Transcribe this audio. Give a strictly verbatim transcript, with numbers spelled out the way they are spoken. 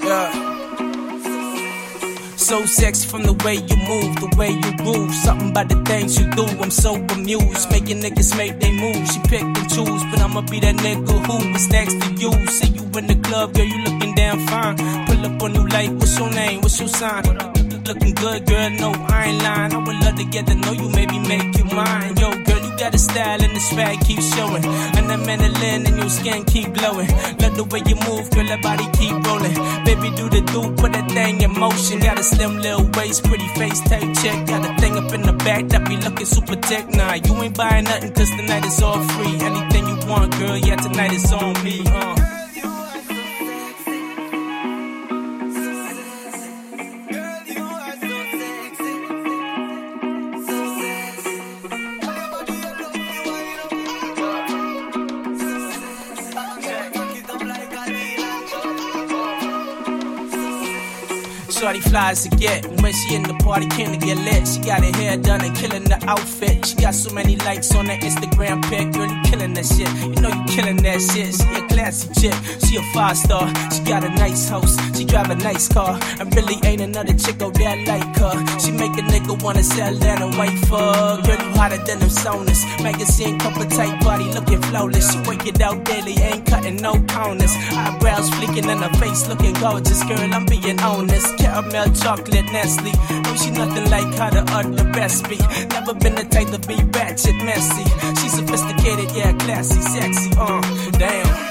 Yeah. So sexy from the way you move, the way you groove. Something about the things you do, I'm so amused. Making niggas make they move. She pick and choose, but I'ma be that nigga who is next to you. See you in the club, girl, you looking damn fine. Pull up on you like, what's your name, what's your sign? Looking good, girl, no, I ain't lying. I would love to get to know you, maybe make you mine. Yo, girl, you got a style and the swag keep showing. And the mandolin and your skin keep glowing. Love the way you move, girl, that body keep rolling. Baby, do the do, put that thing in motion. Got a slim little waist, pretty face, tight check. Got a thing up in the back that be looking super thick. Nah, you ain't buying nothing cause tonight is all free. Anything you want, girl, yeah, tonight is on me, uh. Shorty fly as to get. When she in the party, can't get lit. She got her hair done and killing the outfit. She got so many likes on her Instagram pic. Girl, you killing that shit. You know you killing that shit. She a classy chick. She a five star. She got a nice house. She drive a nice car. And really ain't another chick out there like her. She make a nigga wanna sell that and wait for her. Girl, you hotter than them soners. Magazine cover tight body looking flawless. She work it out daily, ain't cutting no corners. Eyebrows flicking in her face looking gorgeous. Girl, I'm being honest. Caramel chocolate Nestle. No, she nothing like how the other rest be. Never been the type to be ratchet messy. She sophisticated, yeah, classy, sexy, uh, damn.